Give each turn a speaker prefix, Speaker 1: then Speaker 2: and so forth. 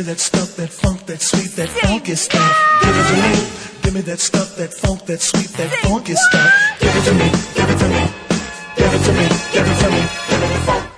Speaker 1: me that stuff, that funk, that sweet, that funky stuff. Give it to me. Give me that stuff, that funk, that sweet, that funky stuff. Give it to me, give it to me, give it to me, give it to me, give it to me, funk.